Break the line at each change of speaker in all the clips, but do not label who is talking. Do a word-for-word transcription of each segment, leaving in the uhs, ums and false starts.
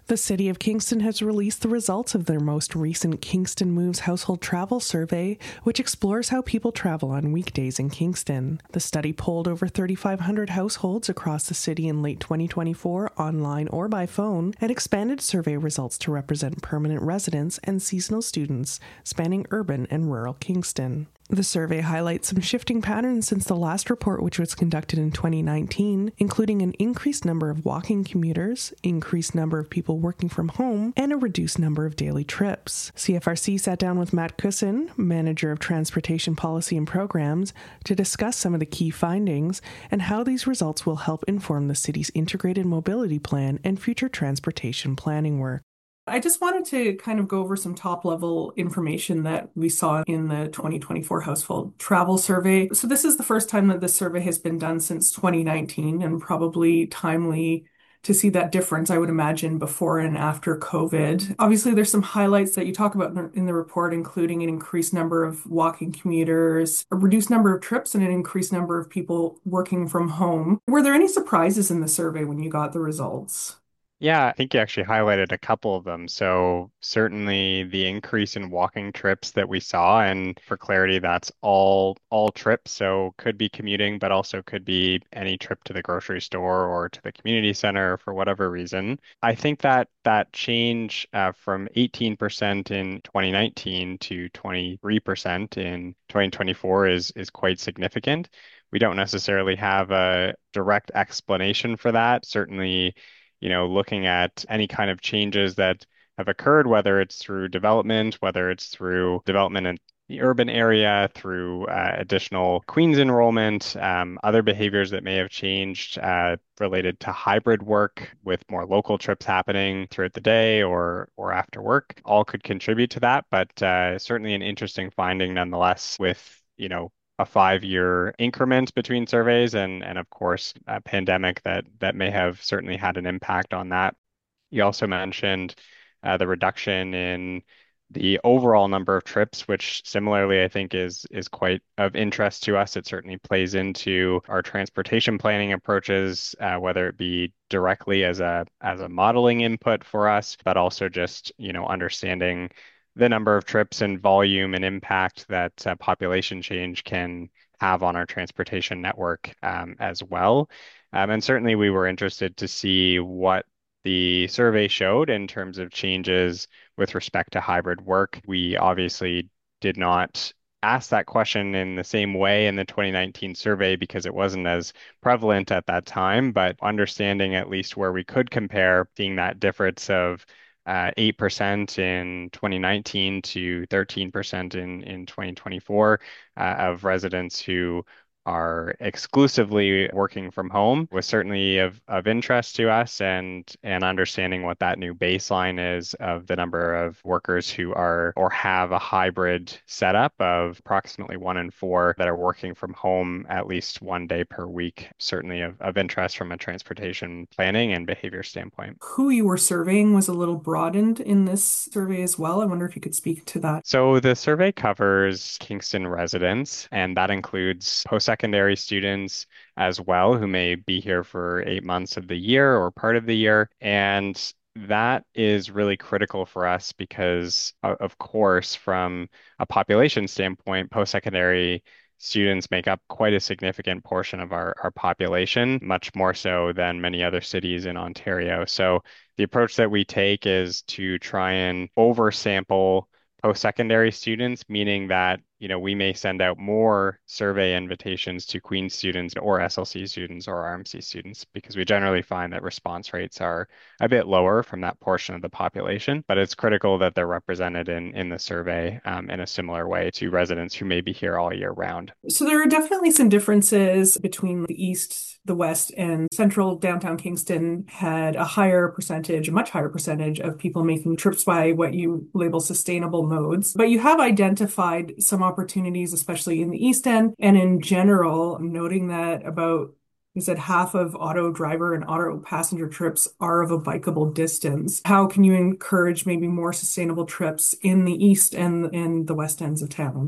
The City of Kingston has released the results of their most recent Kingston Moves Household Travel Survey, which explores how people travel on weekdays in Kingston. The study polled over thirty-five hundred households across the city in late twenty twenty-four, online or by phone, and expanded survey results to represent permanent residents and seasonal students, spanning urban and rural Kingston. The survey highlights some shifting patterns since the last report, which was conducted in twenty nineteen, including an increased number of walking commuters, increased number of people working from home, and a reduced number of daily trips. C F R C sat down with Matt Cusson, Manager of Transportation Policy and Programs, to discuss some of the key findings and how these results will help inform the city's integrated mobility plan and future transportation planning work.
I just wanted to kind of go over some top-level information that we saw in the twenty twenty-four Household Travel Survey. So this is the first time that this survey has been done since twenty nineteen, and probably timely to see that difference, I would imagine, before and after COVID. Obviously, there's some highlights that you talk about in the report, including an increased number of walking commuters, a reduced number of trips, and an increased number of people working from home. Were there any surprises in the survey when you got the results?
Yeah, I think you actually highlighted a couple of them. So certainly the increase in walking trips that we saw, and for clarity, that's all all trips. So could be commuting, but also could be any trip to the grocery store or to the community center for whatever reason. I think that that change uh, from eighteen percent in twenty nineteen to twenty-three percent in twenty twenty-four is is quite significant. We don't necessarily have a direct explanation for that. Certainly, you know, looking at any kind of changes that have occurred, whether it's through development, whether it's through development in the urban area, through uh, additional Queens enrollment, um, other behaviors that may have changed uh, related to hybrid work with more local trips happening throughout the day or or after work, all could contribute to that. But uh, certainly an interesting finding nonetheless with, you know, a five-year increment between surveys, and and of course a pandemic that that may have certainly had an impact on that. You also mentioned uh, the reduction in the overall number of trips, which similarly I think is is quite of interest to us. It certainly plays into our transportation planning approaches, uh, whether it be directly as a as a modeling input for us, but also just, you know, understanding the number of trips and volume and impact that uh, population change can have on our transportation network um, as well. Um, and certainly we were interested to see what the survey showed in terms of changes with respect to hybrid work. We obviously did not ask that question in the same way in the twenty nineteen survey because it wasn't as prevalent at that time, but understanding at least where we could compare, seeing that difference of uh, eight percent in twenty nineteen to thirteen percent in, in twenty twenty-four uh, of residents who are exclusively working from home was certainly of, of interest to us, and and understanding what that new baseline is of the number of workers who are or have a hybrid setup of approximately one in four that are working from home at least one day per week, certainly of, of interest from a transportation planning and behavior standpoint.
Who you were surveying was a little broadened in this survey as well. I wonder if you could speak to that.
So the survey covers Kingston residents, and that includes post-secondary students as well, who may be here for eight months of the year or part of the year. And that is really critical for us because, of course, from a population standpoint, post-secondary students make up quite a significant portion of our, our population, much more so than many other cities in Ontario. So the approach that we take is to try and oversample post-secondary students, meaning that, you know, we may send out more survey invitations to Queen's students or S L C students or R M C students because we generally find that response rates are a bit lower from that portion of the population, but it's critical that they're represented in, in the survey um, in a similar way to residents who may be here all year round.
So there are definitely some differences between the East, the West, and Central downtown Kingston had a higher percentage, a much higher percentage of people making trips by what you label sustainable modes. But you have identified some opportunities, especially in the East End and in general, noting that about you said half of auto driver and auto passenger trips are of a bikeable distance. How can you encourage maybe more sustainable trips in the East and in the West ends of town?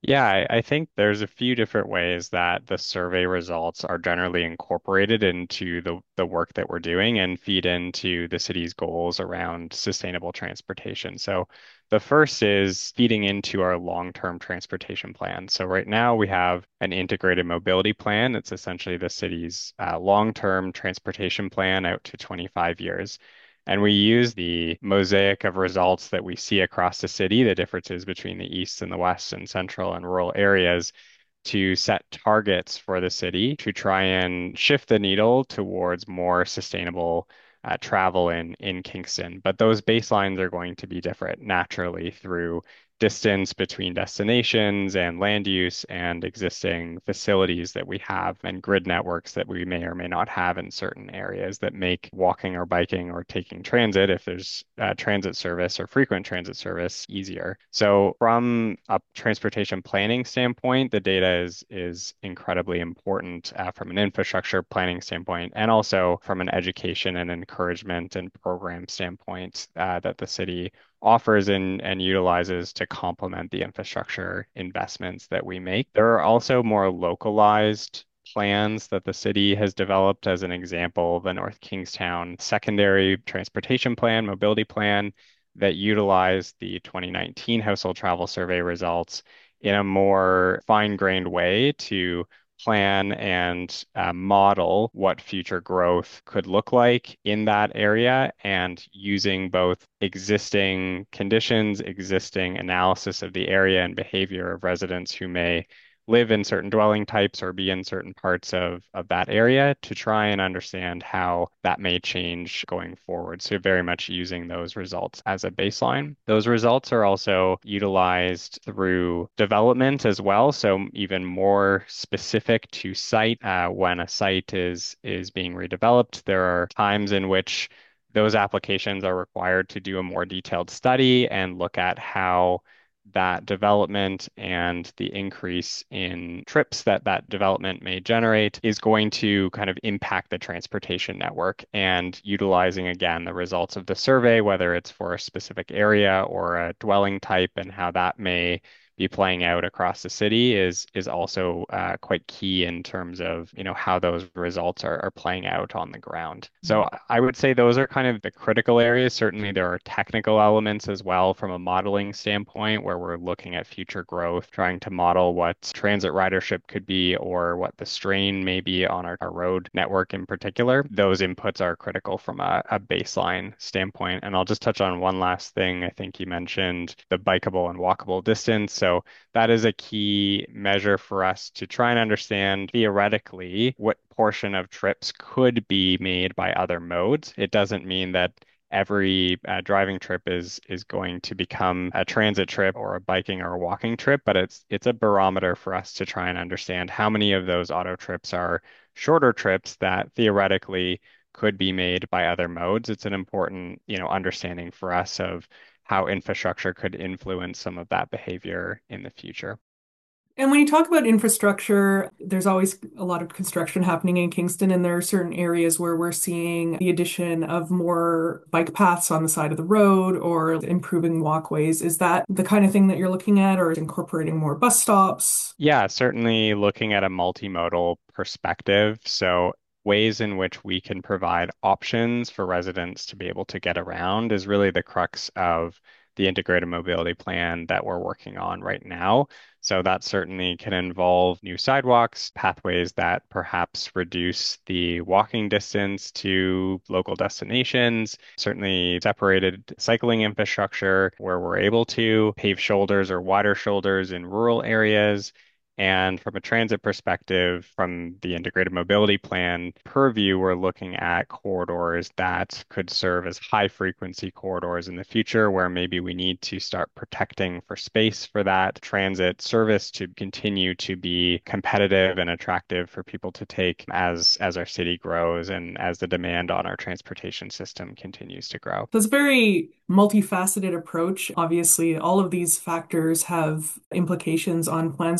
Yeah, I, I think there's a few different ways that the survey results are generally incorporated into the, the work that we're doing and feed into the city's goals around sustainable transportation. So the first is feeding into our long-term transportation plan. So right now we have an integrated mobility plan. It's essentially the city's uh, long-term transportation plan out to twenty-five years. And we use the mosaic of results that we see across the city, the differences between the east and the west and central and rural areas, to set targets for the city to try and shift the needle towards more sustainable uh, travel in in Kingston. But those baselines are going to be different naturally through distance between destinations and land use and existing facilities that we have and grid networks that we may or may not have in certain areas that make walking or biking or taking transit, if there's uh, transit service or frequent transit service, easier. So from a transportation planning standpoint, the data is is incredibly important uh, from an infrastructure planning standpoint, and also from an education and encouragement and program standpoint uh, that the city offers and, and utilizes to complement the infrastructure investments that we make. There are also more localized plans that the city has developed. As an example, the North Kingstown Secondary Transportation Plan, Mobility Plan, that utilize the twenty nineteen Household Travel Survey results in a more fine-grained way to plan and uh, model what future growth could look like in that area and using both existing conditions, existing analysis of the area and behavior of residents who may live in certain dwelling types or be in certain parts of, of that area to try and understand how that may change going forward. So very much using those results as a baseline. Those results are also utilized through development as well. So even more specific to site uh, when a site is is being redeveloped. There are times in which those applications are required to do a more detailed study and look at how that development and the increase in trips that that development may generate is going to kind of impact the transportation network and utilizing again the results of the survey, whether it's for a specific area or a dwelling type and how that may be playing out across the city is is also uh, quite key in terms of you know how those results are, are playing out on the ground. So I would say those are kind of the critical areas. Certainly there are technical elements as well from a modeling standpoint where we're looking at future growth, trying to model what transit ridership could be or what the strain may be on our, our road network in particular. Those inputs are critical from a, a baseline standpoint. And I'll just touch on one last thing. I think you mentioned the bikeable and walkable distance. So that is a key measure for us to try and understand theoretically what portion of trips could be made by other modes. It doesn't mean that every uh, driving trip is is going to become a transit trip or a biking or a walking trip, but it's it's a barometer for us to try and understand how many of those auto trips are shorter trips that theoretically could be made by other modes. It's an important, you know, understanding for us of how infrastructure could influence some of that behavior in the future.
And when you talk about infrastructure, there's always a lot of construction happening in Kingston, and there are certain areas where we're seeing the addition of more bike paths on the side of the road or improving walkways. Is that the kind of thing that you're looking at, or incorporating more bus stops?
Yeah, certainly looking at a multimodal perspective. So, ways in which we can provide options for residents to be able to get around is really the crux of the integrated mobility plan that we're working on right now. So, that certainly can involve new sidewalks, pathways that perhaps reduce the walking distance to local destinations, certainly separated cycling infrastructure where we're able to, pave shoulders or wider shoulders in rural areas. And from a transit perspective, from the integrated mobility plan purview, we're looking at corridors that could serve as high frequency corridors in the future, where maybe we need to start protecting for space for that transit service to continue to be competitive and attractive for people to take as, as our city grows and as the demand on our transportation system continues to grow.
That's a very multifaceted approach. Obviously, all of these factors have implications on plans going forward.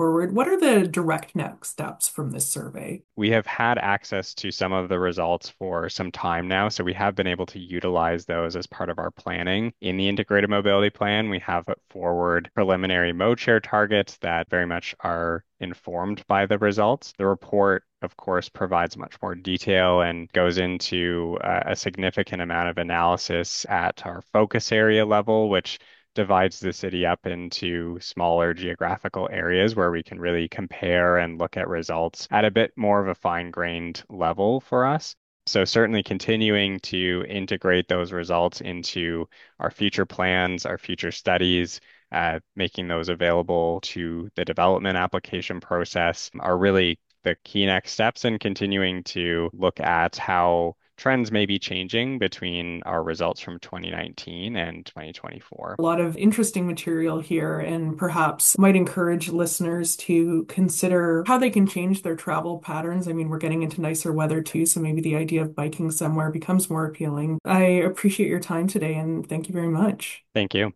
forward, what are the direct next steps from this survey?
We have had access to some of the results for some time now, so we have been able to utilize those as part of our planning. In the Integrated Mobility Plan, we have put forward preliminary mode share targets that very much are informed by the results. The report, of course, provides much more detail and goes into uh, a significant amount of analysis at our focus area level, which divides the city up into smaller geographical areas where we can really compare and look at results at a bit more of a fine-grained level for us. So certainly continuing to integrate those results into our future plans, our future studies, uh, making those available to the development application process are really the key next steps, and continuing to look at how trends may be changing between our results from twenty nineteen and twenty twenty-four.
A lot of interesting material here, and perhaps might encourage listeners to consider how they can change their travel patterns. I mean, we're getting into nicer weather too, so maybe the idea of biking somewhere becomes more appealing. I appreciate your time today, and thank you very much.
Thank you.